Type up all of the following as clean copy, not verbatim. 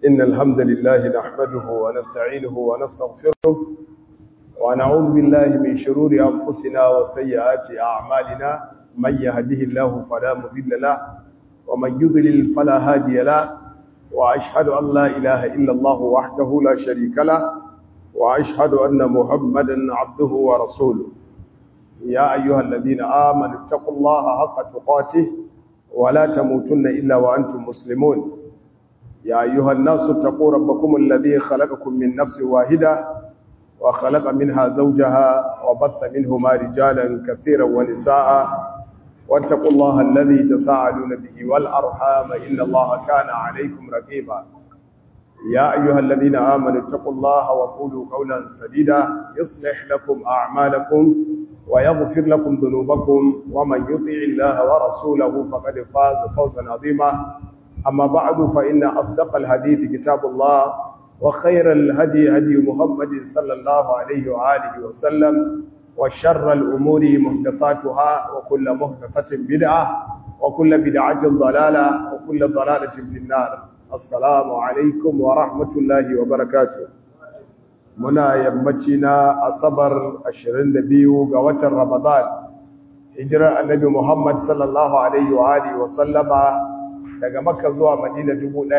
إن الحمد لله نحمده ونستعينه ونستغفره ونعوذ بالله من شرور أنفسنا وسيئات أعمالنا من يهده الله فلا مضل له ومن يضلل فلا هادي له وأشهد أن لا إله إلا الله وحده لا شريك له وأشهد أن محمدا عبده ورسوله يا أيها الذين آمنوا اتقوا الله حق تقاته ولا تموتن إلا وأنتم مسلمون يا أيها الناس اتقوا ربكم الذي خلقكم من نفس واحدة وخلق منها زوجها وبث منهما رجالا كثيرا ونساء واتقوا الله الذي تساءلون به والأرحام إن الله كان عليكم رقيبا يا أيها الذين آمنوا اتقوا الله وقولوا قولا سديدا يصلح لكم أعمالكم ويغفر لكم ذنوبكم ومن يطع الله ورسوله فقد فاز فوزا عظيما أما بعد فإن أصدق الحديث كتاب الله وخير الهدي هدي محمد صلى الله عليه وآله وسلم وشر الأمور محدثاتها وكل محدثة بدعة وكل بدعة ضلالة وكل ضلالة في النار. السلام عليكم ورحمة الله وبركاته. muna yammaci na asabar 22 ga watan Ramadan hijirar annabi Muhammad sallallahu alaihi wa alihi wa sallama daga Makka zuwa Madina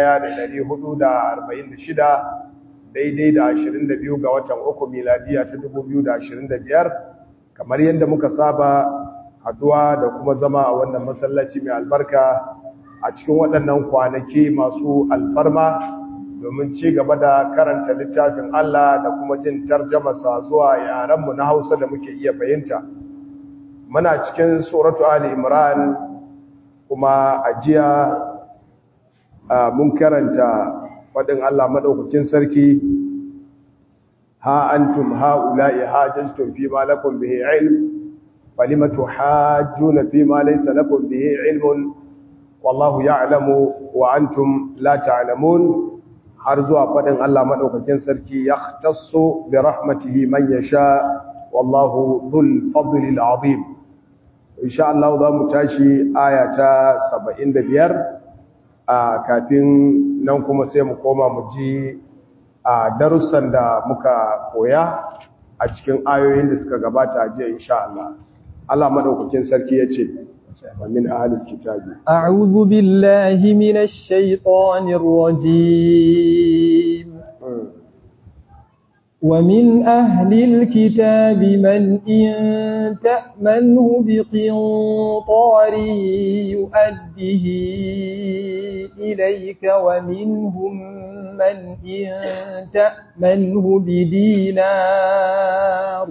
1446 daidai da 22 ga watan uku miladiya ta 2025 kamar yadda muka saba haduwa da kuma zama a wannan masallaci mai albarka a cikin waɗannan kwanaki masu alfarma domin ci gaba da karanta littafin Allah da kuma jin tarjamasa zuwa yaranmu na Hausa da muke iya fahimta. Muna cikin suratu Ali Imran kuma a jiya mun karanta fadin Allah madaukakin sarki ha antum haula'i hajjtum fi ma lakum bihi ilm falimatu hajjuna fi ma laysa lakum bihi ilmun wallahu ya'lamu wa antum la ta'lamun har zuwa faɗin Allah maɗaukakin sarki ya tasso bi rahmatihi man yasha wallahu dhul fadlil azim. Insha Allah za mu tashi aya ta 75 kafin nan kuma sai mu koma mu ji darussan da muka koya a cikin ayoyin da suka gabata a jiya insha Allah. Allah maɗaukakin sarki ya ce ومن أهل الكتاب أعوذ بالله من الشيطان الرجيم ومن أهل الكتاب من إن تأمنه بقنطار يؤديه إليك ومنهم من إن تأمنه بدينار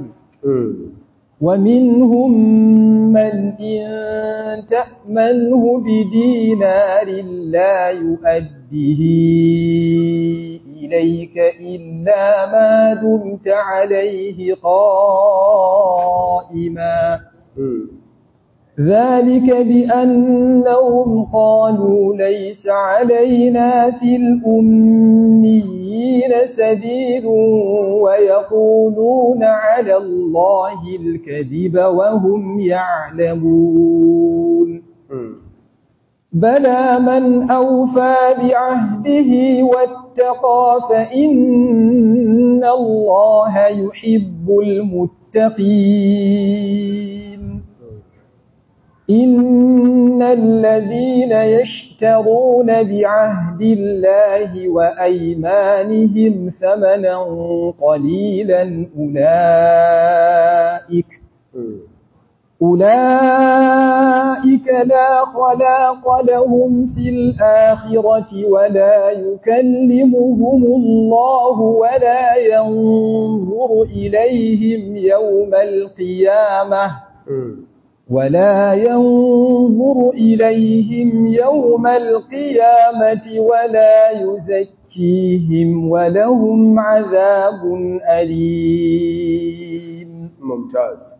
ومنهم من إن تأمنه بدينار لا يؤديه إليك إلا ما دمت عليه قائما ذلك بأنهم قالوا ليس علينا في الأميين سبيل ويقولون على الله الكذب وهم يعلمون بلى من أوفى بعهده واتقى فإن الله يحب المتقين إن الذين يشترون بعهد الله وأيمانهم ثمنا قليلا أولئك لا خلاق لهم في الآخرة ولا يكلمهم الله ولا ينظر إليهم يوم القيامة ولا يزكيهم ولهم عذاب أليم. ممتاز.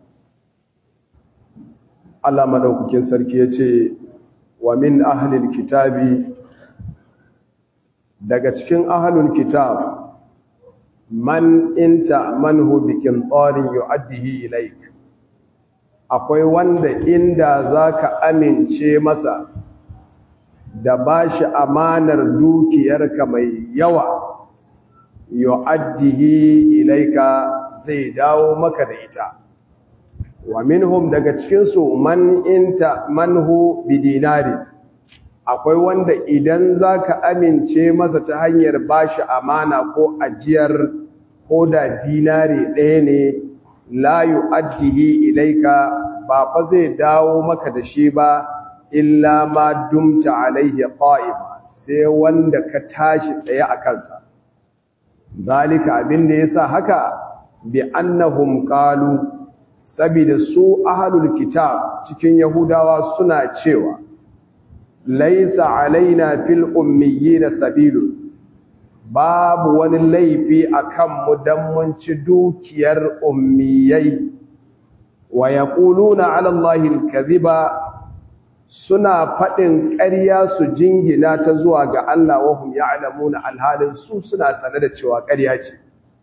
Allah madaukakin sarki yace wa min ahlil kitabi daga cikin ahlul kitab man inta manhu biqintarin yu'addihi ilayk akwai wanda inda zaka amince masa da bashi amanar dukiyarka mai yawa yu'addihi ilaika zai dawo maka da ita wa minhum daga cikin su manhu bidinari akwai wanda idan zaka amince masa ta hanyar bashi amana ko ajiyar ko da dinari ɗaya ne la yu'addihi ilaika ba fa zai dawo maka da shi ba illa ma dumta alaihi qa'ima sai wanda ka tashi tsaye a kansa zalika abinda yasa haka bi annahum qalu sabida su ahlul kitab cikin yahudawa suna cewa laysa alaina fil ummiyina sabilun babu wani laifi akan mu dan mun ci dukiyar ummiyai wa yaquluna ala allahi alkadhiba suna fadin ƙarya su jingina ta zuwa ga Allah wa hum ya'lamuna alhalin su suna sanar da cewa ƙarya ce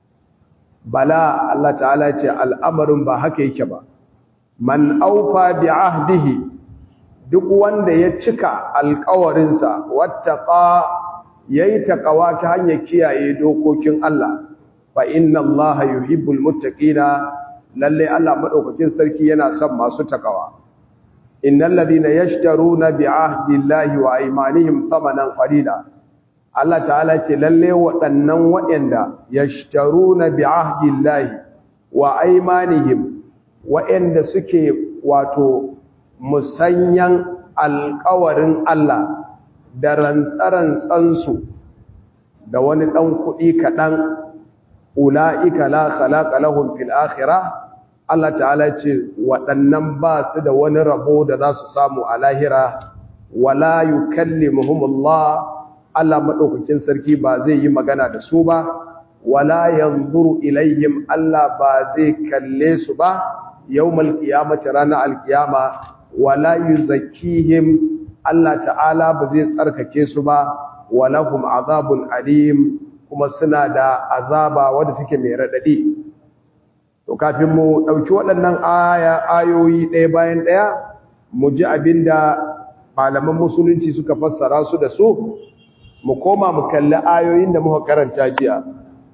bala Allah ta'ala ce al'amarin ba haka yake ba man aufa bi ahdihi duk wanda ya cika alƙawarinsa wattaqa yayi taqwa ta hanyar kiyaye dokokin Allah fa inna Allaha yuhibbul muttaqina lalle Allah madaukakin sarki yana son masu taqwa innal ladina yashtaruna bi ahdi Allahi wa aymanihim thamanan qalila Allah ta'ala ce lalle waɗannan waɗanda yashtaruna bi ahdi Allahi wa aymanihim waɗanda suke wato musanyan alƙawarin Allah da rantsarantsansu da wani ɗan kuɗi kaɗan ula'ika la khalaqa lahum fil akhirah Allah ta'ala ce waɗannan ba su da wani rabo da za su samu a lahira wala yukallimuhumullah Allah madaukakin sarki ba zai yi magana da su ba wala yanzuru ilaihim Allah ba zai kalle su ba yawmal qiyamati ranar alqiyama wala yuzakkihim Allah ta'ala ba zai tsarkake su ba walahum azabun alim kuma suna da azaba wadda take mai radadi to kafin mu dauki waɗannan ayoyi ɗaya bayan ɗaya mu ji abinda malaman musulunci suka fassara su da su mu koma mu kalli ayoyin da muka karanta jiya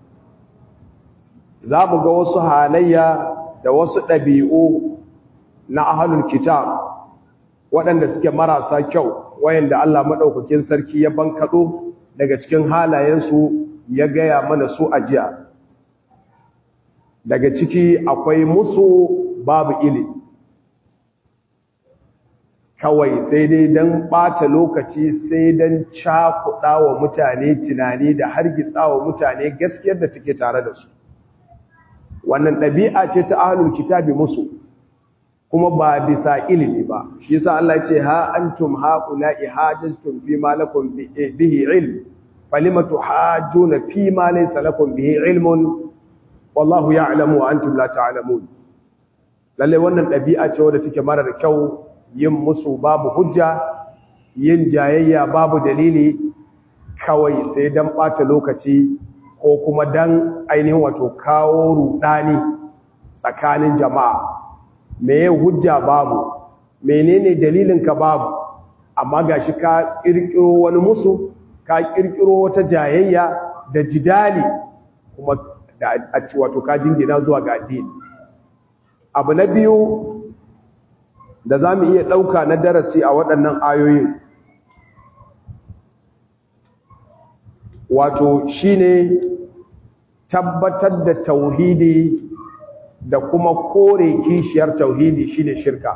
za mu ga wasu halayya da wasu ɗabi'u na ahlul kitab waɗanda suke marasa kyau wayanda Allah madaukakin sarki ya bankado daga cikin halayensu ya gaya mana su a jiya daga ciki akwai musu babu ilimi kawai sai dai don ɓata lokaci sai don cakuɗa wa mutane tunani da hargitsa wa mutane gaskiyar da take tare da su wannan ɗabi'a ce ta ahlul kitabi musu kuma ba bisa ilimi ba shi yasa Allah ya ce ha antum haula'i hajjtum fi ma lakum bihi ilm falimatu hajjuna fi ma laysa lakum bihi ilmun wallahu ya'lamu wa antum la ta'lamun lalle wannan ɗabi'a ce wadda take mara da kyau yin musu babu hujja yin jayayya babu dalili kawai sai dan ɓata lokaci ko kuma dan ainihin wato kawo rudani tsakanin jama'a meye hujja babu menene dalilin ka babu amma gashi ka kirkiro wani musu ka kirkiro wata jayayya da jidali kuma da wato ka jingina zuwa ga addini abu na biyu da za mu iya ɗauka na darasi a waɗannan ayoyin wato shine tabbatar da tauhidi da kuma kore kishiyar tauhidi shine shirka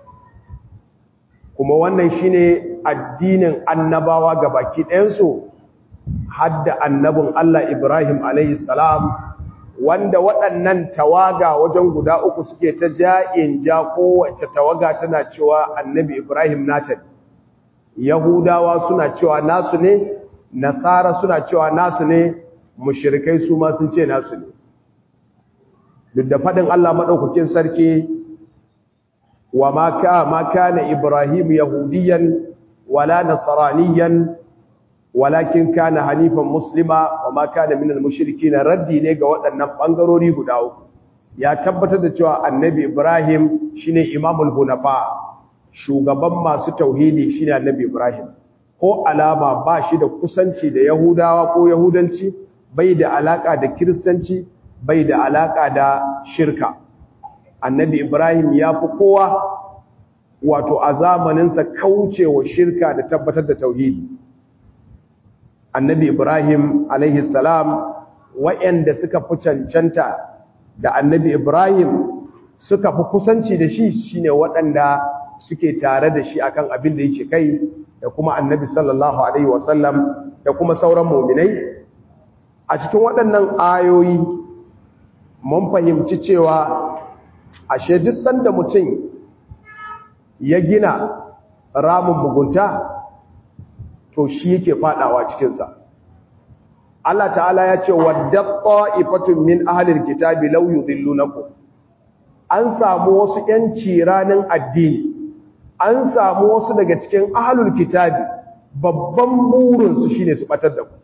kuma wannan shine addinin annabawa gabaki ɗayansu hadda annabin Allah Ibrahim alayhi salam wanda waɗannan tawaga wajen guda uku suke ta ja'in ja kowace tawaga tana cewa annabi Ibrahim nata Yahudawa suna cewa nasu ne Nasara suna cewa nasu ne mushrikai su ma sun ce nasu ne duk da fadin Allah madaukakin sarki wa ma kana Ibrahim yahudiyan wala nasraniyan walakin kana hanifan muslima wa ma kana minal mushrikin raddi ne ga waɗannan bangarori guda uku ya tabbatar da cewa annabi Ibrahim shine imamul hunafa shugaban masu tauhidi shine annabi Ibrahim ko alama ba shi da kusanci da Yahudawa ko Yahudanci, bai da alaka da Kiristanci, bai da alaka da shirka. Annabi Ibrahim ya fi kowa wato a zamaninsa kaucewa shirka da tabbatar da tauhidi. Annabi Ibrahim alaihi salam, waɗanda suka fi cancanta da Annabi Ibrahim suka fi kusanci da shi shine waɗanda suke tare da shi akan abin da yake kai, da kuma Annabi sallallahu alaihi wasallam da kuma sauran mu'minai. A cikin waɗannan ayoyi mun fahimci cewa ashe duk sanda mutum ya gina ramin mugunta to shi yake fadawa cikinsa. Allah ta'ala ya ce wadda ta'ifatun min ahlil kitabi law yudillunakum. An samu wasu yanci ranin addini, an samu wasu daga cikin ahlul kitabi babban burinsu shine su batar da ku,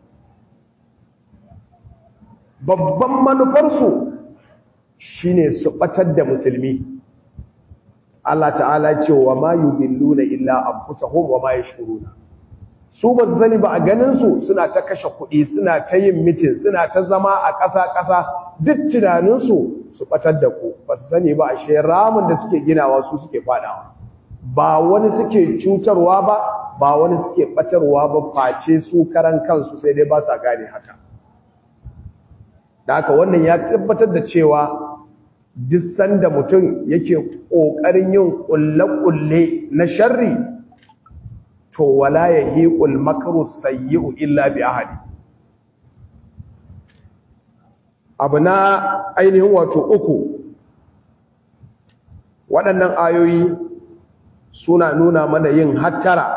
babban manufarsu shine su batar da musulmi. Allah ta'ala ce wa ma yudilluna illa anfusahum wa ma yashuruna. Su ba su sani ba a ganinsu suna ta kashe kuɗi, suna ta yin mitin, suna ta zama a ƙasa-ƙasa, duk tunaninsu su ɓatar da ku. Ba su sani ba a shi ramin da suke ginawa su suke faɗawa. Ba wani suke cutarwa ba, ba wani suke ɓatarwa ba, face su karan kansu sai dai ba sa gane haka. Da haka wannan ya tabbatar da cewa duk sanda mutum yake ƙoƙarin yin ƙulle-ƙulle na sharri, to wala yahiqul makru sayyi'u illa bi ahli. Abuna ainihin wato uku, waɗannan ayoyi suna nuna mana yin hattara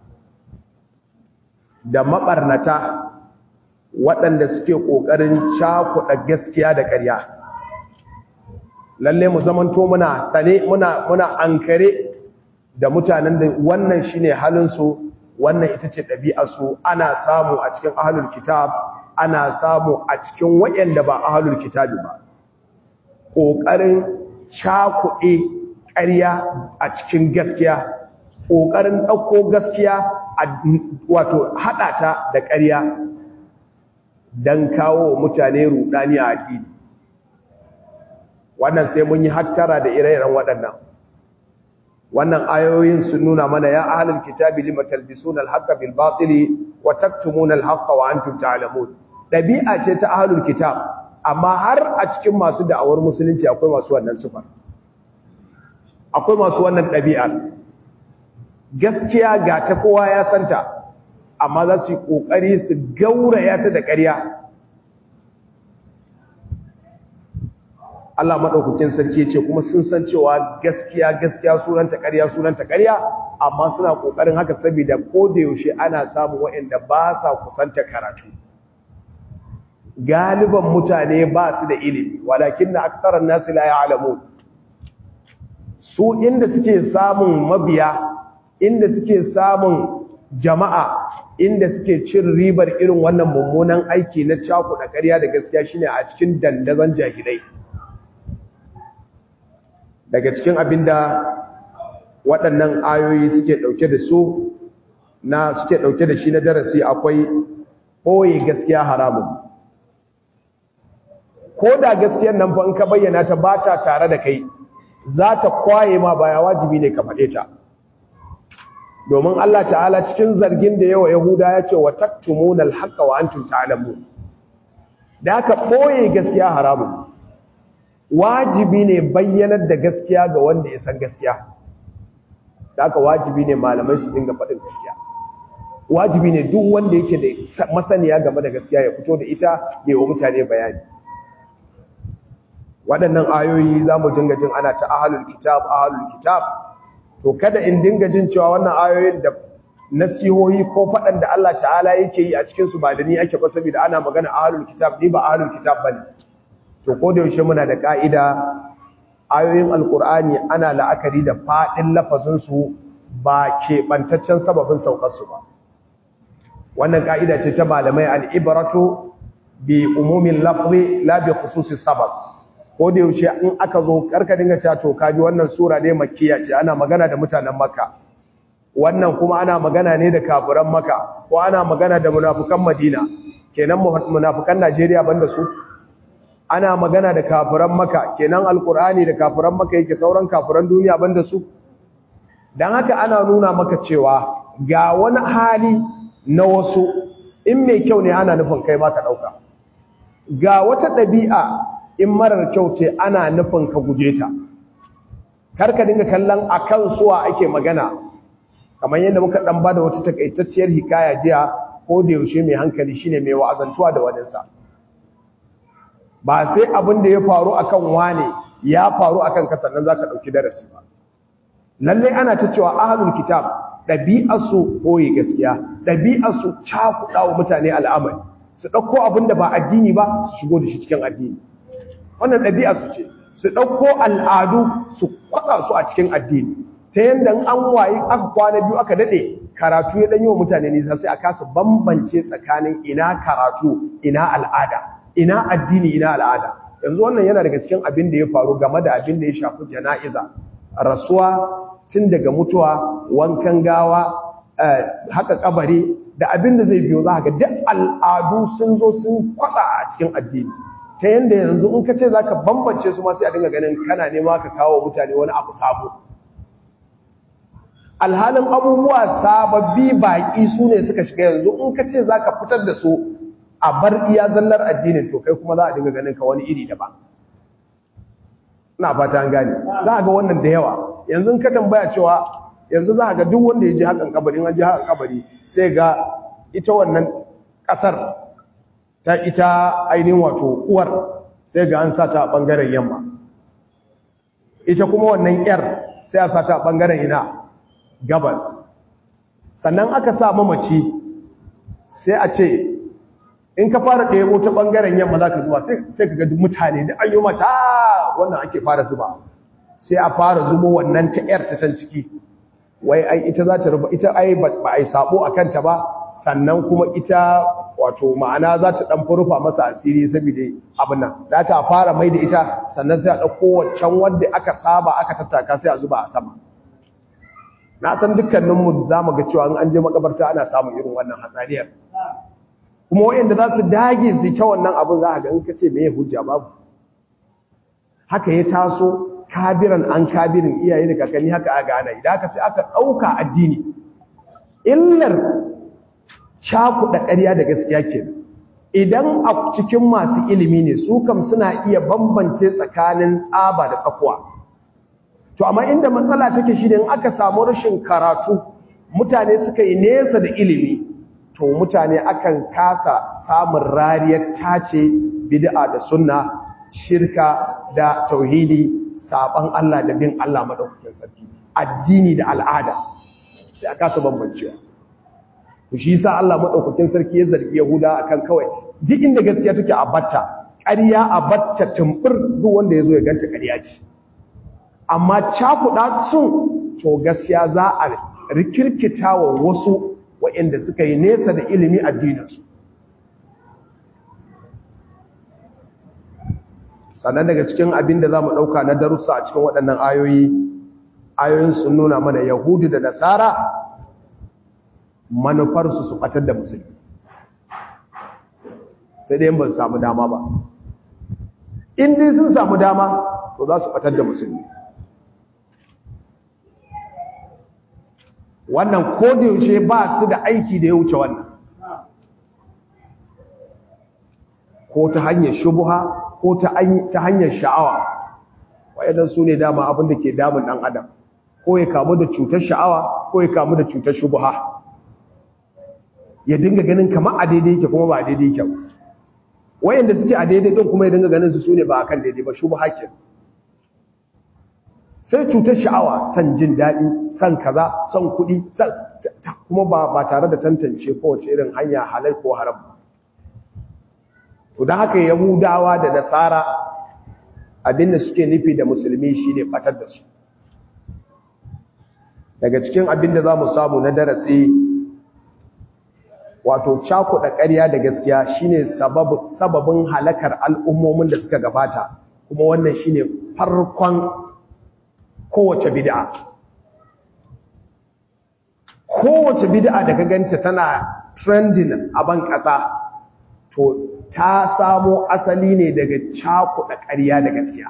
da maɓarnata waɗanda suke ƙoƙarin cakuɗa gaskiya da ƙarya. Lalle mu zamanto muna sane, muna ankare da mutanen da wannan shine halinsu, wannan ita ce ɗabi'arsu. Ana samu a cikin ahlul kitab, ana samu a cikin waɗanda ba ahlul kitabi ba, ƙoƙarin cakuɗe ƙarya a cikin gaskiya, ƙoƙarin ɗauko gaskiya wato haɗa ta da ƙarya don kawo mutane ruɗani a addini. Wannan sai mun yi hattara da ire-iren waɗannan. Wannan ayoyin sun nuna mana ya ahlul kitabi lima talbisuna al-haqqa bil batili wa taktumuna al-haqqa wa antum ta'lamun. Dabi'a ce ta ahlul kitab, amma har a cikin masu da'awar musulunci akwai masu wannan sifar. Akwai masu wannan dabi'a. Gaskiya ga ta kowa ya santa, amma za su yi kokari su gauraya ta da ƙarya. Allah madaukakin sarki ce kuma sun san cewa gaskiya sunanta ƙarya, amma suna kokarin haka saboda koda yaushe ana samu waɗanda ba sa kusanta karatu. Galiban mutane ba su da ilimi, walakinna aktharan nasi la ya'lamun. Su inda suke samun mabiya, inda suke samun jama'a, inda suke cin ribar irin wannan mummunan aiki na cakuɗa ƙarya da gaskiya shine a cikin dandazon jahilai. Daga cikin abinda waɗannan ayoyi suke ɗauke da shi na darasi akwai ɓoye gaskiya haramun. Ko da gaskiyar nan fa in ka bayyana ta ba ta tare da kai, za ta kwaye ma baya, wajibi ne ka faɗe ta. Domin Allah ta'ala cikin zargin da yawa Yahuda ya ce wa taktumunal haqqa wa antum ta'lamun. Da haka ɓoye gaskiya haramun. Wajibi ne bayyanar da gaskiya ga wanda ya san gaskiya. Da haka wajibi ne malamai su dinga faɗin gaskiya. Wajibi ne duk wanda yake da masaniya game da gaskiya ya fito da ita ya wa mutane bayani. Waɗannan ayoyi za mu dinga jin ana ta ahlul kitab. To kada in dinga jin cewa wannan ayoyin da nasihohi ko faɗan da Allah ta'ala yake yi a cikin su ba da ni ake ba, saboda ana magana ahlul kitab, ni ba ahlul kitab bane. To ko da yaushe muna da ka'ida, ayoyin alkur'ani ana la'akari da fadin lafazin su ba keɓantaccen sababin saukar su ba. Wannan ka'ida ce ta malamai, al-ibratu bi umumin lafzi la bi khususis sabab. Ko da yaushe in aka zo karka dinga cewa to kaji wannan sura dai makkiya ce, ana magana da mutanen Makka. wannan kuma ana magana ne da kafiran Makka ko ana magana da munafikan Madina, kenan munafikan Najeriya banda su. Ana magana da kafiran Makka, kenan alkur'ani da kafiran Makka yake, sauran kafiran duniya banda su. Dan haka ana nuna maka cewa ga wani hali na wasu, in mai kyau ne ana nufin kai ma ka dauka, ga wata ɗabi'a in marar kyau ce ana nufin ka guje ta. Karka dinga kallon akan suwa ake magana, kamar yadda muka dan bada wata takaitacciyar hikaya jiya, ko da yaushe mai hankali shine mai wa'azantuwa da waninsa. Ba sai abin da ya faru akan wane ya faru akan ka sannan zaka dauki darasi ba. Lalle ana ta cewa ahlul kitab dabi'arsu boye gaskiya, dabi'arsu cakuɗa wa mutane al'amari, su dauko abin da ba addini ba su shigo da shi cikin addini. Wannan dabi'arsu ce, su dauko al'adu su kwada su a cikin addini. Ta yanda an wayi aka kwana biyu aka dade karatu ya danyi wa mutane nisa, sai a kasa bambance tsakanin ina karatu ina al'ada, ina addini ina al'ada. Yanzu wannan yana daga cikin abin da ya faru game da abin da ya shafi jana'iza, rasuwa, tun daga mutuwa, wankan gawa, haka kabari da abin da zai biyo, za ka ga duk al'adu sun zo sun kwada a cikin addini. Ta yanda yanzu in ka ce za ka bambance su ma sai a dinga ganin kana nema ka kawo mutane wani abu sabo. Alhalin abubuwa sababbi baƙi su ne suka shiga yanzu, in ka ce za ka fitar da su a bar iya zallar addinin, to kai kuma za a dinga ganin ka wani iri daban. Ina fata an gane, za a ga wannan da yawa. Yanzu ka tambaya cewa yanzu za a ga duk wanda ya ji hakan kabari, an ji hakan kabari sai ga ita wannan ƙasar ta ita ainihin wato uwar, sai ga an sa ta a ɓangaren yamma, ita kuma wannan ƴar sai a sa ta a ɓangaren ina gabas. Sannan aka sa mamaci sai a ce in ka fara ɗebo ta ɓangaren yamma za ka zuba, sai ka ga mutane da an yi mata wannan ake fara zuba, sai a fara zubo wannan ta ƴar ta can ciki, wai ai ita za ta ruba, ita ai ba a yi sabo a kanta ba, sannan kuma ita wato ma'ana za ta ɗan rufa masa asiri saboda abin nan da aka fara mai da ita, sannan sai a ɗauko waccan wanda aka saba aka tattaka sai a zuba a sama. Na san dukkaninmu za mu ga cewa an je makabarta ana samun irin wannan hatsaniyar, kuma wayanda za su dage su ta wannan abin za a ga in ka ce meye hujja babu. Haka ya taso kabiran an kabirin, iyaye da kakanni haka aga ana, idan aka sai aka ɗauka addini. Illar cakuɗa ƙarya da gaskiya kenan. Idan a cikin masu ilimi ne, su kam suna iya bambance tsakanin tsaba da tsakuwa. To amma inda matsala take shi ne in aka samu rashin karatu, mutane suka yi nesa da ilimi, to mutane akan kasa samun rariyar tace bid'a da sunna, shirka da tauhidi, saban Allah da bin Allah madaukakin sarki, addini da al'ada, sai aka kasa bambancewa. To shi yasa Allah madaukakin sarki ya zargi Yahuda akan kawai duk inda gaskiya take a batta, ƙarya a batta tumbur, duk wanda yazo ya ganta ƙarya ce. Amma cakuɗa sun, to gaskiya za a rikirkita wa wasu waɗanda suka yi nesa da ilimi addininsu. Sannan daga cikin abin da za mu ɗauka na darussa a cikin waɗannan ayoyin sun nuna mana Yahudu da Nasara manufarsu su ɓatar da musulmi, sai dai ba su samu dama ba. In dai sun samu dama, to za su ɓatar da musulmi. Wannan yaushe ba su da aiki da ya wuce wannan, ko ta hanyar shubuha ko ta hanyar sha'awa. Waɗannan su ne dama abin da ke damun ɗan adam, ko ya kamu da cutar sha'awa ko ya kamu da cutar shubuha, ya dinga ganin kamar a daidai yake kuma ba a daidai yake ba. Wayanda suke a daidai din kuma ya dinga ganin su ne ba akan daidai ba, shubuha ke. Sai cutar sha'awa, san jin daɗi, san kaza, san kuɗi, kuma ba tare da tantance kowace irin hanya halal ko haram. To da haka Yahudawa da Nasara abinda suke nufi da musulmi shine batar da su. Daga cikin abinda za mu samu na darasi, wato cakuɗa ƙarya da gaskiya shine sababin halakar al'ummomin da suka gabata, kuma wannan shine farkon kowace bid'a. kowace bid'a da ka ganta tana trending a ban ƙasa to ta samo asali ne daga cakuɗa ƙarya da gaskiya.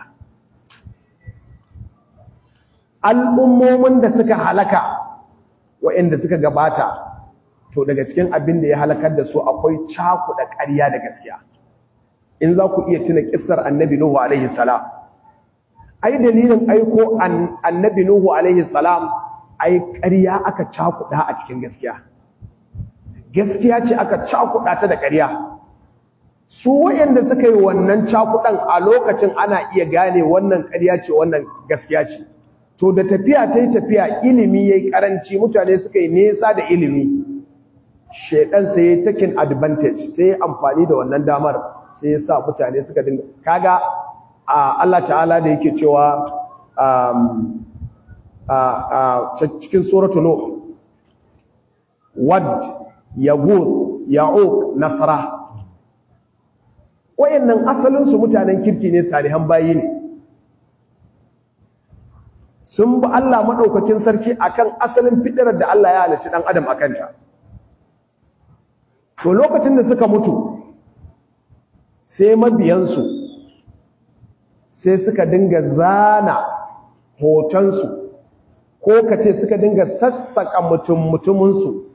Al'ummomin da suka halaka waɗanda suka gabata to daga cikin abin da ya halakar da su akwai cakuɗa ƙarya da gaskiya. In za ku iya tuna ƙissar annabi Nuhu alaihi salam, ai dalilin aiko annabi Nuhu alaihi salam ai ƙarya aka cakuɗa a cikin gaskiya. Gaskiya ce aka cakuɗa ta da ƙarya. Su waɗanda suka yi wannan cakuɗan a lokacin ana iya gane wannan ƙarya ce wannan gaskiya ce. To da tafiya ta yi tafiya, ilimi ya yi ƙaranci, mutane suka yi nesa da ilimi, shaiɗan sai ya taking advantage, sai ya amfani da wannan damar, sai ya sa mutane suka dinga kaga Allah ta'ala da yake cewa cikin suratu Nuh, Wad, Yaghus, Ya'uq, Nasra, wayannan asalinsu mutanen kirki ne, salihan bayi ne, sun bi Allah maɗaukakin sarki akan asalin fitirar da Allah ya halicci ɗan adam a kanta. To lokacin da suka mutu sai mabiyansu sai suka dinga zana hotonsu, ko kace suka dinga sassaka mutuminsu.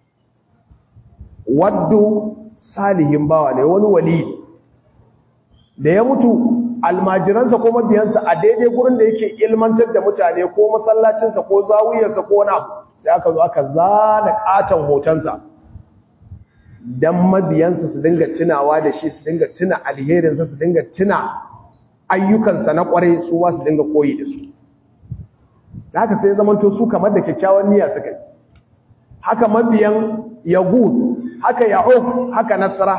Waddu salihin bawa ne, wani wali da ya mutu, almajiransa ko mabiyansa a daidai gurin da yake ilmantar da mutane ko masallacinsa ko zawiyarsa ko wani abu, sai aka zo aka zana katon hotonsa don mabiyansa su dinga tunawa da shi, su dinga tuna alherinsa, su dinga tuna ayyukansa na kwarai, su ma su dinga koyi da su. Da haka sai zamanto su kamar da kyakkyawan niyya suka yi. Haka mabiyan Yaghus, haka Ya'uq, haka Nasra.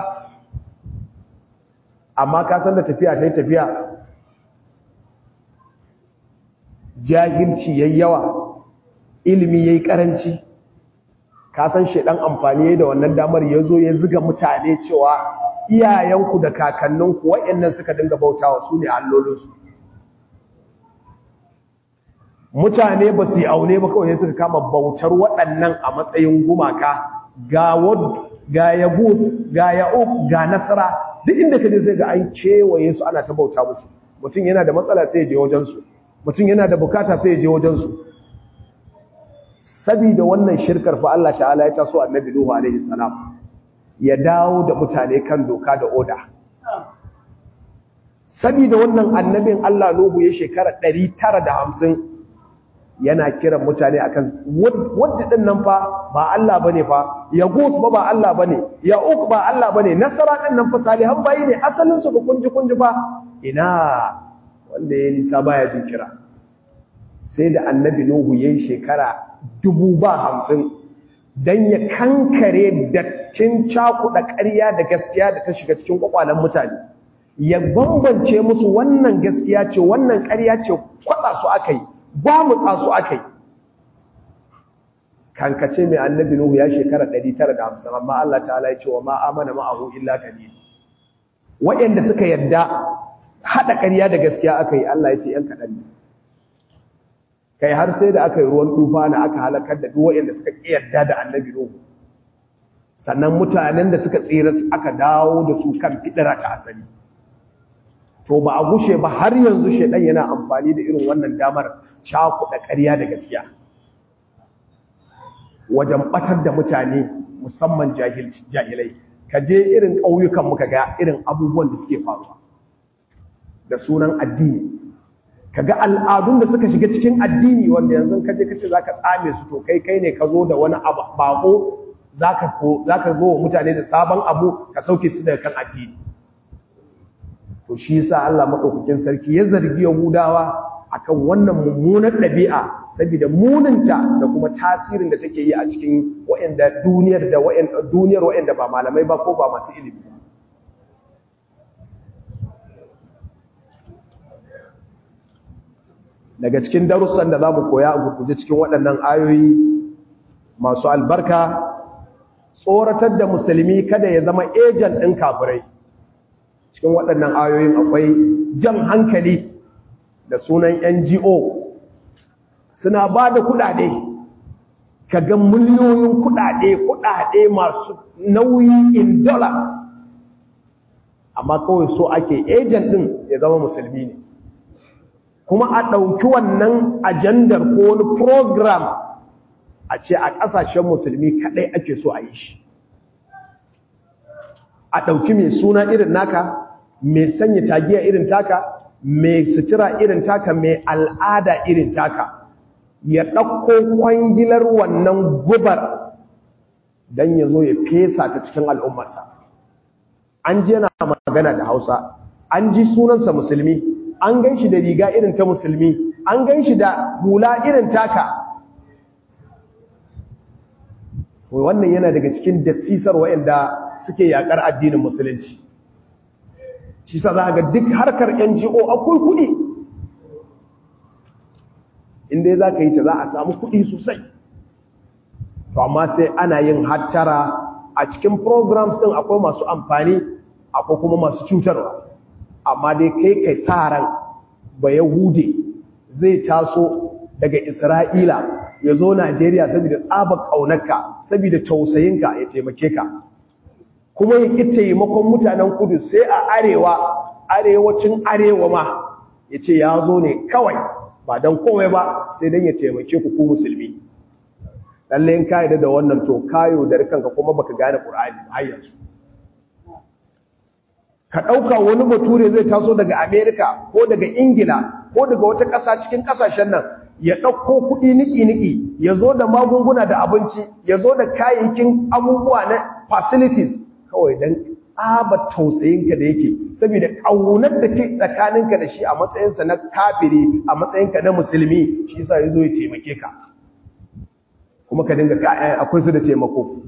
Amma ka san da tafiya ta yi tafiya, jahilci yayi yawa, ilimi yayi karanci, ka san shedan amfani da wannan damar yazo ya zuga mutane cewa iyayenku da kakanninku wayannan suka dinga bautawa su ne allolinsu. Mutane ba su yi aune ba, kawai suka kama bautar waɗannan a matsayin gumaka, ga Wad, ga Yaghus, ga Ya'uq, ga Nasra. Duk inda kaje zai ga an kewaye su ana ta bauta musu. Mutum yana da matsala sai ya je wajen su, mutum yana da bukata sai ya je wajen su. Saboda wannan shirkar fa Allah ta'ala ya taso annabi Nuhu alaihi salam ya dawo da mutane kan doka da oda. Saboda wannan annabin Allah Nuhu ya shekara 950 yana kiran mutane akan wadda din nan fa ba Allah bane fa, Yaghus ba Allah bane, Ya'uq ba Allah bane, Nasra din nan fa salihan bayi ne, asalin su ba kunji fa. Ina wanda yayi nisa baya jin kira. Sai da annabi Nuhu yayin shekara 50 dan ya kankare dattin cakuɗa ƙarya da gaskiya da ta shiga cikin kwakwalan mutane, ya bambance musu wannan gaskiya ce, wannan ƙarya ce, kwada su akai, ba mu tsasu akai. Kankace mai annabi Nuhu ya shekara 950, amma Allah ta'ala ya ce wa ma amana ma'ahu illa qalil. Waɗanda suka yadda hada ƙarya da gaskiya akai, Allah ya ce ‘yan kaɗan ne. Kai har sai da aka yi ruwan tufana aka halakar da duk waɗanda suka yadda da annabi Nuhu. Sannan mutanen da suka tsira aka dawo da su kan fidira ta asali. To ba a gushe ba, har yanzu shedan yana amfani da irin wannan damar cakuɗa ƙarya da gaskiya wajen batar da mutane, musamman jahilai. Ka je irin ƙauyukan muka ga irin abubuwan da suke faruwa da sunan addini, ka ga al'adun da suka shiga cikin addini wanda yanzu ka je ka ce za ka tsame su, to kai ne ka zo da wani abu bako, za ka zo wa mutane da sabon abu ka sauke su daga kan addini. To shi yasa Allah madaukakin sarki ya zargi Yahudawa akan wannan mummunar ɗabi'a, saboda muninta da kuma tasirin da take yi a cikin duniyar wa'anda ba malamai ba ko ba masu ilimi ba. Daga cikin darussan da zamu koya a gurguje cikin waɗannan ayoyi masu albarka, tsoratar da musulmi kada ya zama ejan ɗin kafirai. Cikin waɗannan ayoyin akwai jan hankali da sunan NGO suna ba da kuɗaɗe kaga miliyoyin kudade masu nauyi in dollars, amma kawai so ake agent din ya zama musulmi ne, kuma a ɗauki wannan ajandar ko wani program a ce a ƙasashen musulmi kaɗai ake so a yi shi. A ɗauki mai suna irin naka, mai sanya tagiya irin taka, mai sutura irin taka, mai al'ada irin taka, ya ɗauko kwangilar wannan gubar don ya zo ya fesa ta cikin al'ummarsa. An ji yana magana da Hausa, an ji sunansa musulmi, an gan shi da riga irin ta musulmi, an gan shi da hula irin taka. Wannan yana daga cikin dasisar waɗanda suke yakar addinin musulunci. Shi sa za ga duk harkar NGO akwai kuɗi, inda za ka yi ta za a samu kuɗi sosai. To amma sai ana yin hattara a cikin programs ɗin, akwai masu amfani akwai kuma masu cutarwa. Amma dai kai sa ran ba Yahude zai taso daga Isra'ila ya zo Najeriya saboda tsabar ƙaunarka, saboda tausayinka ya taimake ka, kuma ya ƙi taimakon mutanen kudu sai a arewacin arewa ma ya ce ya zo ne kawai ba don komai ba sai don ya taimake ku musulmi. Lalle in ka yarda da wannan to kayo da kanka kuma baka gane Qur'ani har yanzu. Ka ɗauka wani bature zai taso daga Amerika ko daga Ingila ko daga wata ƙasa cikin ƙasashen nan ya ɗauko kuɗi niki-niki, ya zo da magunguna da abinci, ya zo da kayayyakin abubuwa na facilities, kawai don tsaba tausayinka da yake, saboda ƙaunar da ke tsakaninka da shi a matsayinsa na kafiri, a matsayinka na musulmi, shi yasa ya zo ya taimake ka. Kuma ka dinga akwai su da taimako.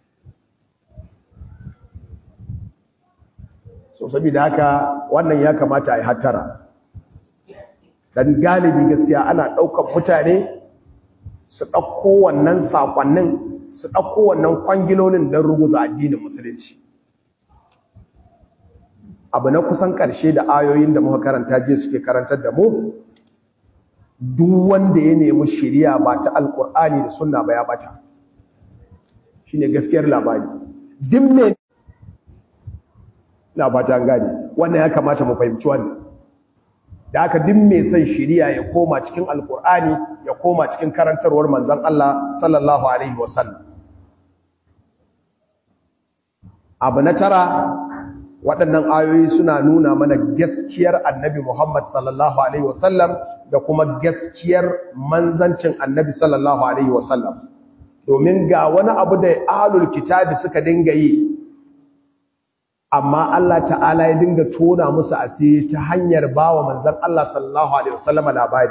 So saboda haka wannan ya kamata a yi hattara. Dan galibi gaskiya ana ɗaukar mutane su ɗauko wannan saƙonnin, su ɗauko wannan kwangilolin don ruguza addinin musulunci. Abu na kusan ƙarshe da ayoyin da muka karanta je suke karantar da mu, duk wanda ya nemi shiriya ba ta alƙur'ani da sunna ba ya bata. Shi ne gaskiyar labari. Duk me na bata an gane, wannan ya kamata mu fahimci wannan. Da aka din mai son shiriya ya koma cikin alkur'ani, ya koma cikin karantarwar manzon Allah sallallahu alaihi wasallam. Abu na tara, waɗannan ayoyi suna nuna mana gaskiyar annabi Muhammad sallallahu alaihi wasallam da kuma gaskiyar manzancin annabi sallallahu alaihi wasallam. Domin ga wani abu da ahlul kitabi suka dinga yi, amma Allah ta'ala ya dinga tona musu asiri ta hanyar bawa manzon Allah sallallahu alaihi wasallam labari,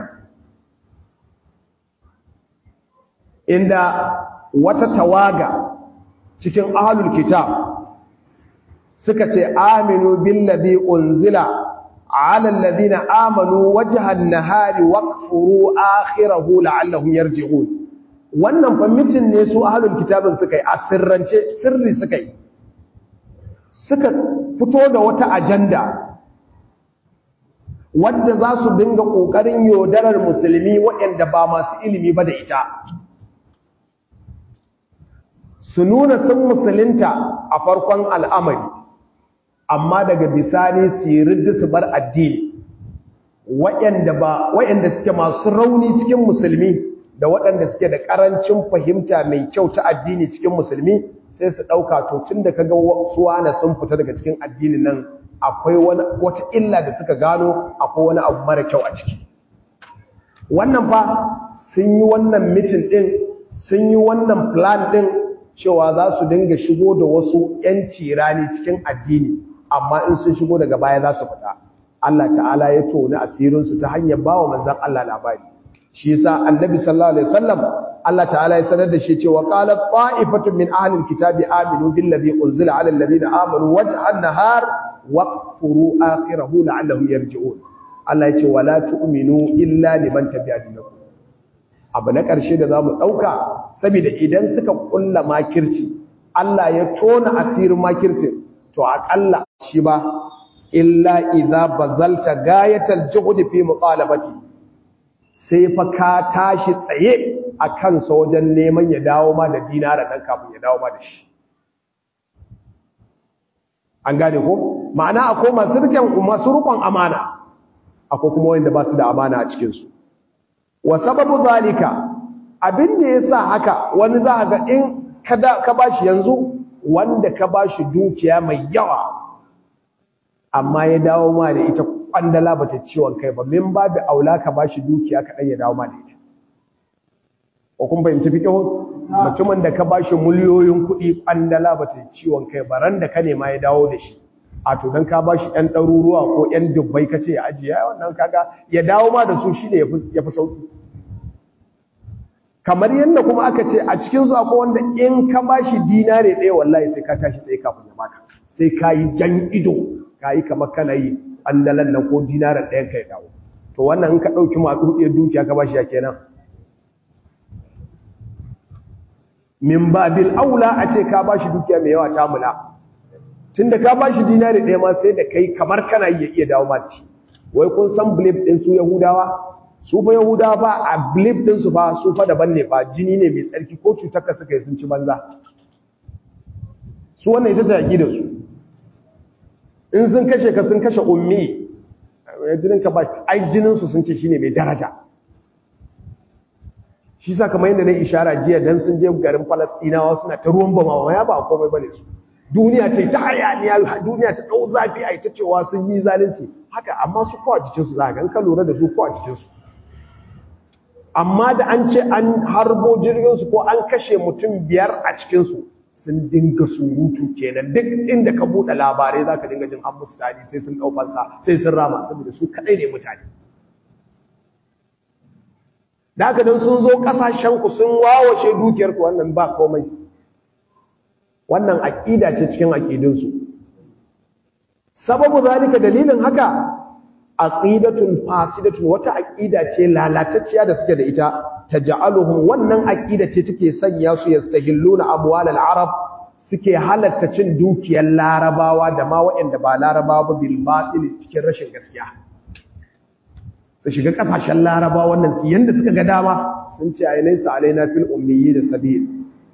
inda wata tawaga cikin ahlul kitab suka ce aminu billazi unzila ala alladhina amanu wajhan nahari waqfuru akhirahu la'allahum yarji'un. Wannan fa mitin ne su ahlul kitabin suka yi a sirri suka yi, suka fito da wata ajanda wadda za su dinga ƙoƙarin yaudarar musulmi waɗanda ba masu ilimi ba da ita, su nuna sun musulunta a farkon al'amari, amma daga bisani su yi ridda su bar addini. Waɗanda suke masu rauni cikin musulmi da waɗanda suke da ƙarancin fahimta mai kyau ta addini cikin musulmi, sai su ɗauka to tun da kaga suwana sun fita daga cikin addinin nan akwai wata illa da suka gano, akwai wani abu mara kyau a ciki. Wannan fa sun yi wannan mitin ɗin, sun yi wannan plan ɗin cewa za su dinga shigo da wasu ‘yan tirani cikin addini, amma in sun shigo daga baya za su fita. Allah ta'ala ya toni asirinsu ta hanyar ba wa manzan Allah labari. Shi yasa annabi sallallahu alaihi wasallam Allah ta'ala ya sanar da shi cewa qalat ta'ifatun min ahli alkitabi aminu billazi unzila ala alladhina amanu wajhan nahar waqfuru akhirahu la'allahum yarji'un. Allah ya ce wala tu'minu illa liman tabi'a dinakum. Abu na ƙarshe da zamu dauka, saboda idan suka kulla makirci Allah ya tona asirin makircin, to akalla shi ba illa idza bazalta gayatal juhdi fi mutalabati, sai fa ka tashi tsaye a kansa wajen neman ya dawo ma da dinara dan kafin ya dawo ma da shi. An gane ko? Ma'ana akwai masu rukun amana, akwai kuma wanda ba su da amana a cikinsu. Wa sababu zalika, abin da ya sa haka wani za a ga in ka ba shi yanzu wanda ka ba shi dukiya mai yawa, amma ya dawo ma da ita kwandala ba ta ciwon kai ba, min ba da aula ka ba shi dukiya kaɗan ya dawo ma da ita. Ko kun fahimci fikihun? Mutumin da ka ba shi miliyoyin kuɗi kwandala ba ta ciwon kai ba, ran da ka nema ya dawo da shi. A to don ka ba shi ‘yan ɗaruruwa ko ‘yan dubbai ka ce ya ajiye, wannan kaga ya dawo ma da su shi ne ya fi sauƙi. Kamar yadda kuma aka ce a cikin zuwa ko wanda in ka ba shi dinare ɗaya wallahi sai ka tashi tsaye kafin ya baka, sai ka yi jan ido, ka yi kamar kana yi ƙwandalan nan ko dinaren ɗayan ka ya dawo. To wannan in ka ɗauki masu hudiyar dukiya ka ba shi ya kenan. Min babil aula a ce ka ba shi dukiya mai yawa ta mula. Tun da ka ba shi dinari ɗaya ma sai da kai kamar kana yi ya iya dawo mati. Wai kun san bilif ɗin su Yahudawa? Su fa Yahudawa ba a bilif ɗinsu ba su fa daban ne ba, jini ne mai tsarki ko cutar ka suka yi sun ci banza. Su wannan ita ta yaƙi da su. In sun kashe ka sun kashe ummi, jinin ka ba, ai jininsu sun ce shi ne mai daraja. Shi sa kamar yadda na ishara jiya dan sun je garin Falastinawa suna ta ruwan bama ya ba komai bane su. Duniya ta yi ta hayaniya, duniya ta ɗau zafi a ita cewa sun yi zalunci haka, amma su kowa jikinsu za a ka lura da su kowa jikinsu. Amma da an ce an harbo jirginsu ko an kashe mutum 5 a cikinsu sun dinga surutu kenan, duk inda ka buɗe labarai za ka dinga jin an musu dadi, sai sun ɗaukansa sai sun rama, saboda su kaɗai ne mutane. Da haka don sun zo ƙasashenku sun wawashe dukiyarku wannan ba komai. Wannan aƙida ce cikin aƙidunsu. Sababu zalika, dalilin haka, aqidatun fasidatun, wata aƙida ce lalatacciya da suke da ita, taj'aluhum, wannan aƙida ce take sanya su yastahilluna amwal al-arab, suke halatta cin dukiyar larabawa da ma waɗanda ba larabawa ba bil batil, cikin rashin gaskiya. Su shiga ƙasashen larabawa wannan su yanda suka ga dama, sun ce alaysa alaina fil ummiyyi da sabil.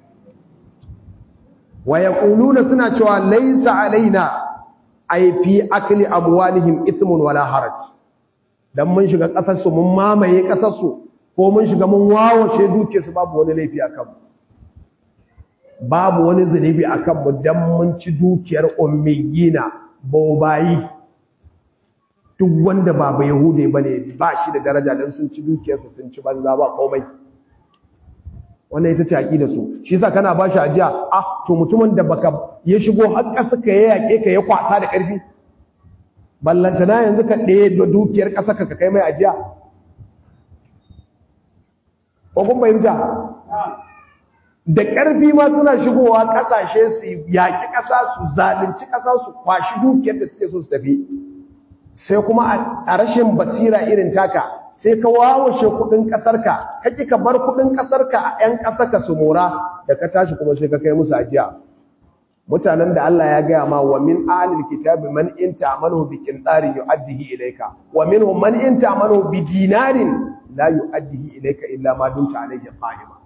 Wa yaquluna, suna cewa laysa alaina ay fi akli amwalihim ithmun wala haraj. Dan mun shiga kasar su, mun mamaye kasar su, ko mun shiga mun wawashe duke su, babu wani laifi akan mu, babu wani zunubi akan mu dan mun ci dukiyar ummiyina bobayi. Duk wanda ba yahude bane ba shi da daraja dan sun ci dukiyarsa, sun ci banza ba komai. Wannan ita ce aqida su. Shi yasa kana bashi ajiya, to mutumin da baka ya shigo har ƙasa ka yake ka ya kwasa da ƙarfi, ballantana yanzu ka ɗaya da dukiyar ƙasa ka kai mai ajiya. Ko kun fahimta? Da ƙarfi ma suna shigowa ƙasashe su yaƙi ƙasa, su zalunci ƙasa, su kwashi dukiyar da suke so su tafi. Sai kuma a rashin basira irin taka, sai ka wawashe kudin kasarka, kake ka bar kudin kasarka a ƴan kasarka su mora, da ka tashi kuma sai ka kai musu ajiya. Mutanen da Allah ya gaya ma, wa min ahlil kitabi man in ta'amalu bi qintarin yu'addihi ilayka wa minhum man in ta'amalu bi dinarin la yu'addihi ilayka illa ma dumta alayhi qa'ima.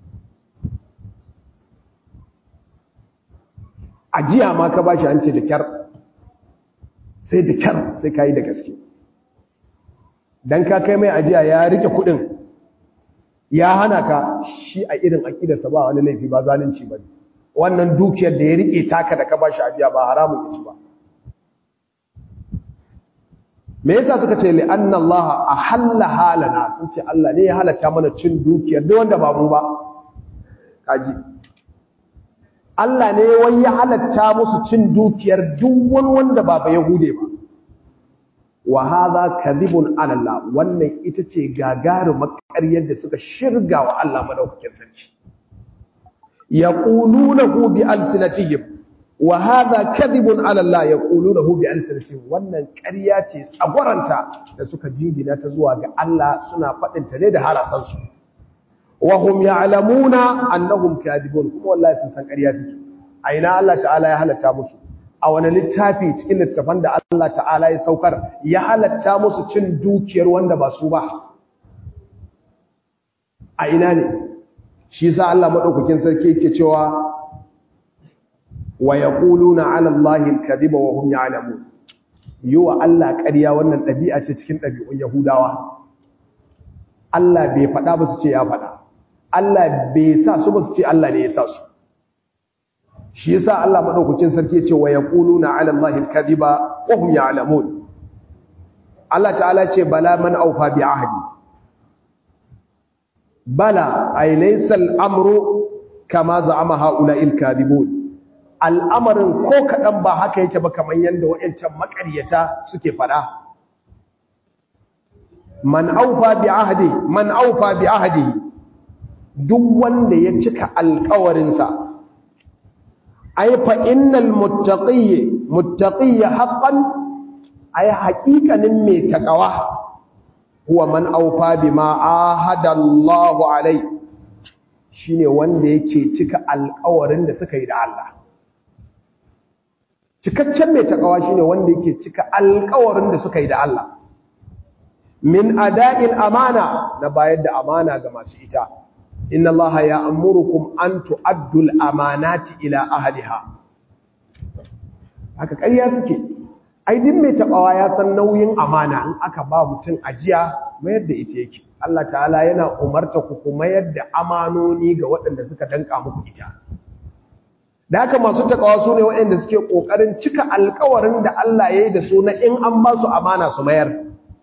Ajiya ma ka bashi an ce da kyar, sai da kyar, sai kai da gaske. Dan ka kai mai ajiya ya rike kudin, ya hana ka, shi a irin aqidarsa ba wani laifi, ba zalunci bane. Wannan dukiyar da ya rike taka da ka bashi ajiya ba haramun yaci ba. Me yasa suka ce li anna Allah ahalla halana, sun ce Allah ne ya halatta mana cin dukiyar duk wanda ba mu ba. Kaji, Allah ne wai ya halatta musu cin dukiyar duk wani wanda ba Yahude ba. Wa hadha kadhibun ala Allah, wannan ita ce gagarumar ƙaryar da suka shirga wa Allah madaukakin sarki. Yaqulunahu bi alsinatihim, wa hadha kadhibun ala Allah, yaqulunahu bi alsinatihim, wannan ƙarya ce tsagwaranta da suka jingina ta zuwa ga Allah, suna faɗin ta ne da harasan su. Wa hum ya'lamuna annahum kadhibun, kuma wallahi sun san ƙarya suke. A ina Allah ta'ala ya halatta musu? A wani littafi cikin littafan da Allah ta'ala ya saukar ya halatta musu cin dukiyar wanda ba su ba? A ina ne? shi sa Allah madaukakin sarki yake cewa wa yaquluna 'ala Allahi al-kadhiba wa hum ya'lamun yiwa Allah ƙarya wannan ɗabi'a ce cikin ɗabi'un Yahudawa Allah bai faɗa ba su ce ya faɗa Allah bai sa su ba su ce Allah ne ya sa su shi yasa Allah madaukakin sarki yace wa yaquluna 'ala Allahi al-kadhiba wa hum ya'lamun Allah ta'ala ce bala man awfa bi ahdi bala ay laysa al-amru kama za'ama ha'ula'il kadhibun al'amarin ko kadan ba haka yake ba kaman yanda wayancan makaryata suke fada man awfa bi ahdi duk wanda ya cika alƙawarinsa ay fa innal muttaqiyya haqqan ay haqiqanin mai takawa huwa man awfa bima ahada Allahu alai shine wanda yake cika alƙawarin da suka yi da Allah cikakken mai takawa shine wanda yake cika alƙawarin da suka yi da Allah min ada'il amana na bayar da amana ga masu ita inna Allaha ya'murukum an tu'addu al-amanati ila ahliha haka ƙarya suke ai din mai tabawa ya san nauyin amana in aka ba mutum ajiya mayar da ita yake Allah ta'ala yana umarta ku kuma yadda amanoni ga waɗanda suka danka muku ita da haka masu takawa su ne waɗanda suke ƙoƙarin cika alƙawarin da Allah ya yi da su na in an ba su amana su mayar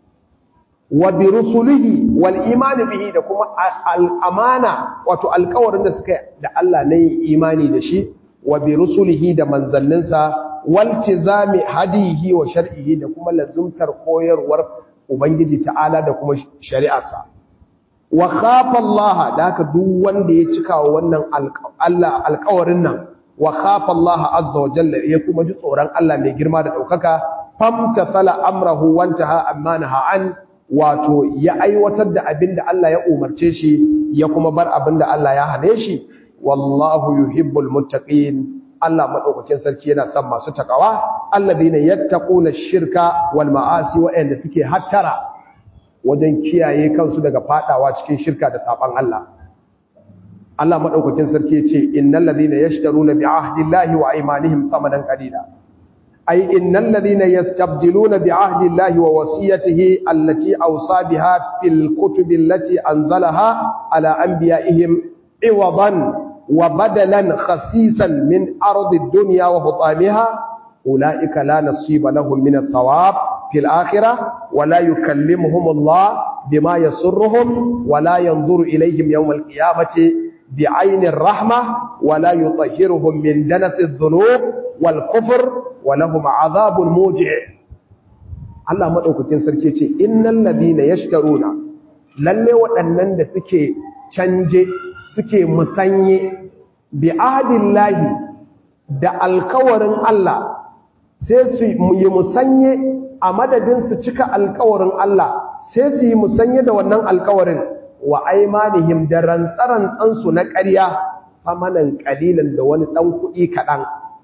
wa bi rusulihi wal imani bihi da kuma amana wato alƙawarin da suka da Allah na yin imani da shi wa bi rusulihi da manzanninsa wal tizami hadihi wa shar'ihi da kuma lazumtar koyarwar ubangiji ta'ala da kuma shari'arsa wa khafa Allah da haka duk wanda ya cika wannan Allah alƙawarin nan wa khafa Allah azza wa jalla ya kuma ji tsoron Allah mai girma da daukaka famtathala amrahu wantaha amanaha an wato ya aiwatar da abinda Allah ya umarce shi ya kuma bar abinda Allah ya hane shi wallahu yuhibbul muttaqin Allah madaukakin sarki yana son masu takawa alladhina yattaquna ash-shirka wal ma'asi wa'anda suke hattara wajen kiyaye kansu daga fadawa cikin shirka da saban Allah Allah madaukakin sarki yace innal ladhina yashtaruna bi ahdillahi wa aymanihim thamanan qalila ay innal ladhina yastabdiluna bi ahdillahi wa wasiyatihi allati awsa biha fil kutubi allati anzalaha ala anbiya'ihim iwadan wa badalan khasisan min ardi ad-dunya wa hutamiha ulaika la nasiba lahum min ath-thawab fil akhirah wa la yukallimuhum Allah bima yasurruhum wa la yanzuru ilayhim yawm al-qiyamati بعين الرحمة ولا يطهرهم من دنس الذنوب والكفر ولهم عذاب موجع Allah madaukakin sarki ce innal ladina yashtaruna lalle waɗannan da suke canje suke musanye bi ahdillahi da alkawarin Allah sai su yi musanye a madadin su cika alkawarin Allah sai su yi musanye da wannan alkawarin wa aimanihim da rantsarantsansu na ƙarya famanan ƙalilan da wani ɗan kuɗi kaɗan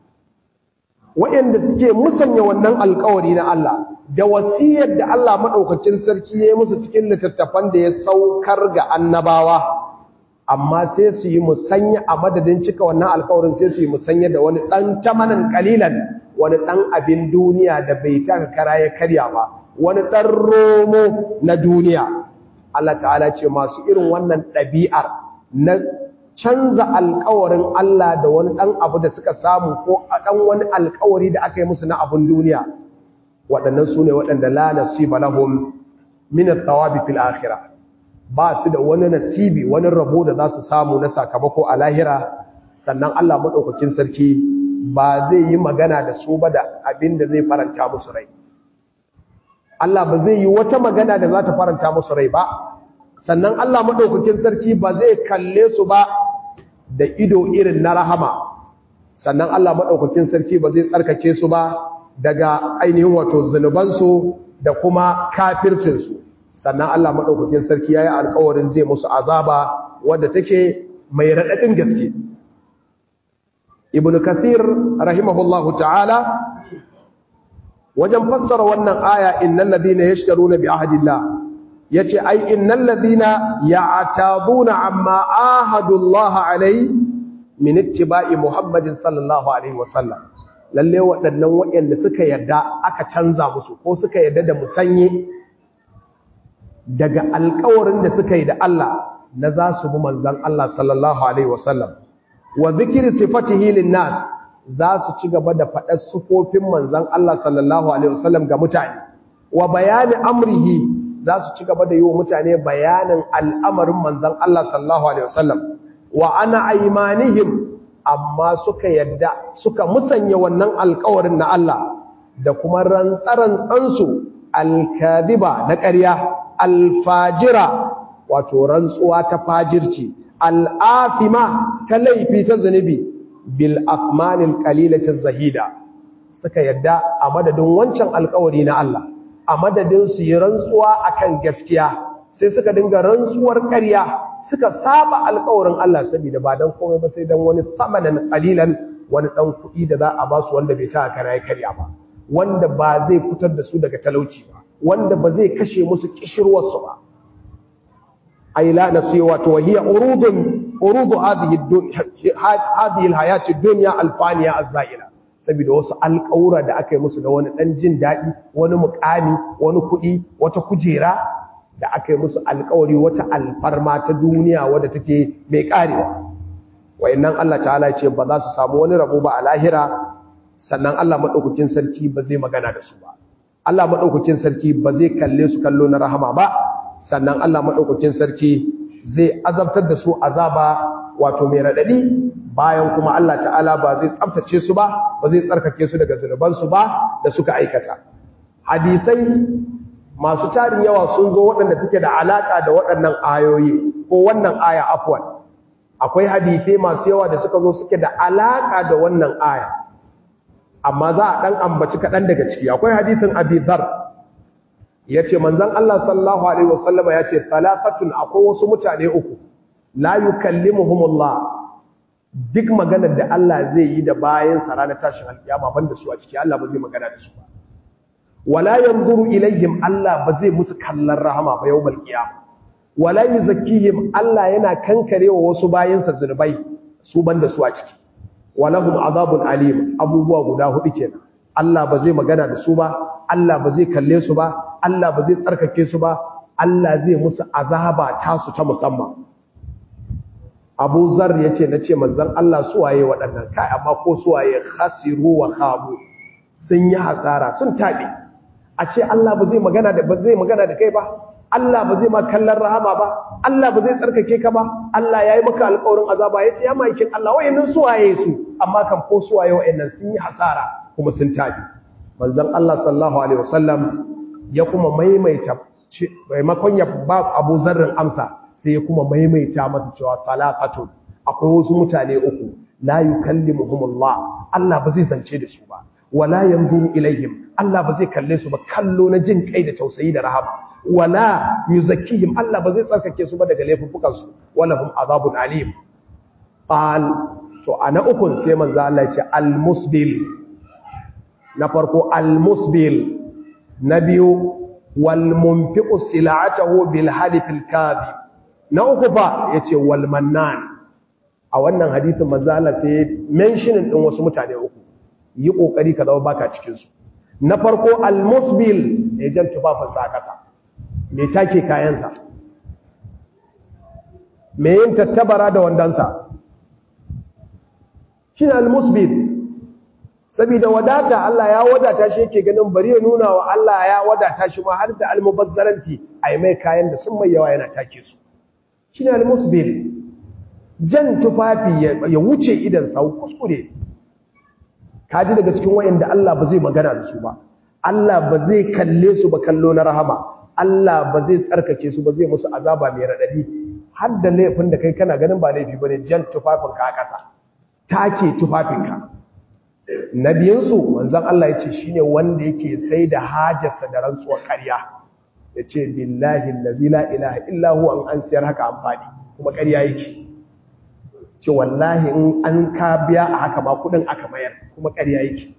waɗanda suke musanya wannan alƙawari na Allah da wasiyar da Allah maɗaukakin sarki ya yi musu cikin littattafan da ya saukar ga annabawa amma sai su yi musanya a madadin cika wannan alƙawarin sai su yi musanya da wani ɗan tamanan ƙalilan wani ɗan abin duniya da bai taka kara ya karya ba wani ɗan romo na duniya Allah ta'ala ce masu irin wannan ɗabi'ar na canza alkawarin Allah da wani ɗan abu da suka samu ko a ɗan wani alkawari da aka yi musu na abin duniya waɗannan su ne waɗanda la nasiba lahum min at-thawabi fil akhirah ba su da wani nasibi wani rabo da za su samu na sakamako a lahira sannan Allah madaukakin sarki ba zai yi magana da su ba da abin da zai faranta musu rai Allah ba zai yi wata magana da za ta faranta musu rai ba sannan Allah madaukakin sarki ba zai kalle su ba da ido irin na rahama sannan Allah madaukakin sarki ba zai tsarkake su ba daga ainihin wato zunubansu da kuma kafircinsu sannan Allah madaukakin sarki yayi alƙawarin zai musu azaba wadda take mai radadin gaske Ibn Kathir rahimahullahu ta'ala wajen fassara wannan aya innal ladina yashtaruna bi ahdillah yace ai innal ladina ya'taduna amma ahadu Allah alai min ittiba'i Muhammadin sallallahu alaihi wasallam lalle waɗannan waɗanda suka yadda aka canza musu ko suka yadda da musanye daga alƙawarin da suka yi da Allah na za su bi manzon Allah sallallahu alaihi wasallam wa zikri sifatihi linnas za su ci gaba da faɗar sufofin manzon Allah sallallahu alaihi wasallam ga mutane wa bayani amrihi za su ci gaba da yi wa mutane bayanin al'amarin manzon Allah sallallahu alaihi wasallam wa ana aymanihim amma suka yadda suka musanya wannan alƙawarin na Allah da kuma rantsarantsansu alkadiba na ƙarya alfajira wato rantsuwa ta fajirci al'afima ta laifi ta zunubi bil afmanil qalilatin zahida suka yadda a madadin wancan alƙawari na Allah a madadin su yi rantsuwa akan gaskiya sai suka dinga rantsuwar ƙarya suka saba alƙawarin Allah saboda ba dan komai ba sai dan wani thamanan qalilan wani dan kuɗi da za a ba su wanda bai ta karaye karya ba wanda ba zai fitar da su daga talauci ba wanda ba zai kashe musu kishirwar su ba ay la nasi wato hiya urudu hadhihi alhayati ad-dunya alfaniya az-zaila saboda wasu alƙawura da aka yi musu da wani dan jin dadi wani muƙami wani kuɗi wata kujera da aka yi musu alƙawari wata alfarma ta duniya wadda take mai karewa wayannan Allah ta'ala ya ce ba za su samu wani rabo ba a lahira sannan Allah madaukakin sarki ba zai magana da su ba Allah madaukakin sarki ba zai kalle su kallo na rahama ba sannan Allah madaukakin sarki zai azabtar da su azaba wato mai radadi bayan kuma Allah ta'ala ba zai tsaftace su ba zai tsarkake su daga zunuban su ba da suka aikata hadisai masu tarin yawa sun zo waɗanda suke da alaka da waɗannan ayoyi ko wannan aya afwan akwai hadisai masu yawa da suka zo suke da alaka da wannan aya amma za a dan ambaci kaɗan daga ciki akwai hadisin Abi Dharr yace manzon Allah sallallahu alaihi wasallam yace talatatun akwai wasu mutane uku la yukallimuhumullah duk maganar da Allah zai yi da bayan sa ranar tashin alkiyama banda su a ciki Allah ba zai magana da su ba wala yanzuru ilaihim Allah ba zai musu kallon rahama ba yawmal qiyama wala yuzakkihim Allah yana kankarewa wasu bayan sa zunubai su banda su a ciki walahum azabun alim abubuwa guda hudu kenan Allah ba zai magana da su ba Allah ba zai kalle su ba Allah ba zai tsarkake su ba Allah zai musu azaba tasu ta musamman Abu Zar yace nace manzon Allah suwaye waɗannan kai amma ko suwaye khasiru wa khabu sun yi hasara sun tabe a ce Allah ba zai magana da kai ba Allah ba zai ma kallon rahama ba Allah ba zai tsarkake ka ba Allah yayi maka alƙawarin azaba yace ya maikin Allah wayannan suwaye su amma kan ko suwaye wayannan sun yi hasara kuma sun tabe manzon Allah sallallahu alaihi wasallam ya kuma maimaita maimakon ya ba Abu Zarrin amsa sai ya kuma maimaita masa cewa talaqatun akwai wasu mutane uku la yukallimuhumullah Allah ba zai zance da su ba wala yanzuru ilaihim Allah ba zai kalle su ba kallo na jin kai da tausayi da rahama wala yuzakkihim Allah ba zai tsarkake su ba daga laifukan su walahum azabun alim qal to ana ukun sai manzo Allah ya ce al-musbil na farko al-musbil na biyu wal munfiqu sil'atahu bil halif al-kadhib na uku fa yace wal mannan a wannan hadisin manzo Allah sai mentioning din wasu mutane uku yi kokari ka zama baka cikin su na farko al-musbil ne jan tufafin sa kasa me take kayan sa me yin tattabara da wandansa shine al-musbil saboda wadata Allah ya wadata shi yake ganin bari ya nuna wa Allah ya wadata shi ma har da al-mubazzaranci ai mai kayan da sun mai yawa yana take su shine al-musbil jan tufafi ya wuce idan sau kuskure kaji daga cikin wayanda Allah ba zai magana da su ba Allah ba zai kalle su ba kallo na rahama Allah ba zai tsarkake su ba zai musu azaba mai radadi har da laifin da kai kana ganin ba laifi bane jan tufafin ka a kasa take tufafin ka nabiyinsu manzon Allah yace shine wanda yake sai da hajarsa da rantsuwar ƙarya yace billahi allazi la ilaha illa huwa an siyar haka amfani kuma ƙarya yake ce wallahi in an ka biya a haka ba kudin aka mayar kuma ƙarya yake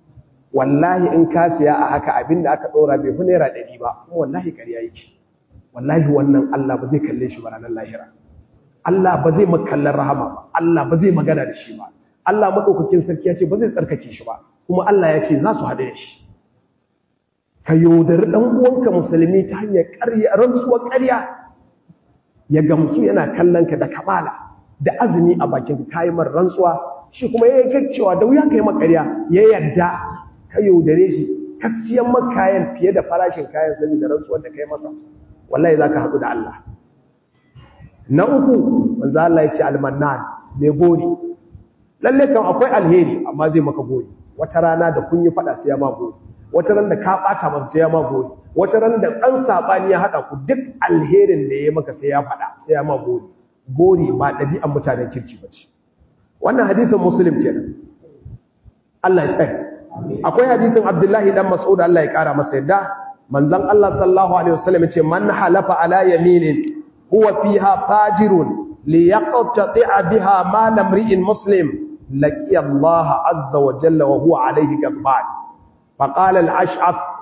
wallahi in ka siya a haka abinda aka dora bai fi naira 100 ba kuma wallahi ƙarya yake wallahi wannan Allah ba zai kalle shi ba ranar lahira. Allah ba zai makallar rahama ba, Allah ba zai magana da shi ba, Allah madaukakin sarki ya ce ba zai tsarkake shi ba, kuma Allah ya ce za su haɗe da shi. Ka yaudari ɗan uwanka musulmi ta hanyar rantsuwar ƙarya, ya gamsu yana kallon ka da kamala da azumi a bakin kayi mar rantsuwa, shi kuma ya yi cewa da wuya ka yi makarya, ya yarda ka yaudare shi, ka siyan makayan fiye da farashin kayan sami da rantsuwar da ka yi masa, wallahi za ka haɗu da Allah. Na uku, manzo Allah ya ce almannan, mai gori. Lalle kan akwai alheri amma zai maka gori. Wata rana da kun yi faɗa sai ya ma gori. Wata ran da ka ɓata masa sai ya ma gori. Wata ran da ɗan saɓani ya haɗa ku duk alherin da ya maka sai ya faɗa sai ya ma gori. Gori ba ɗabi'an mutanen kirki ba ce. Wannan hadithin Muslim kenan. Allah ya tsare. Akwai hadithin Abdullahi dan Mas'ud Allah ya ƙara masa yadda. Manzon Allah sallallahu alaihi wasallam ya ce man halafa ala yaminin huwa fiha fajirun liyaqtati'a biha mal imri'in muslim laqiya Allah azza wa jalla wa huwa alayhi ghadban faqala al-ash'ath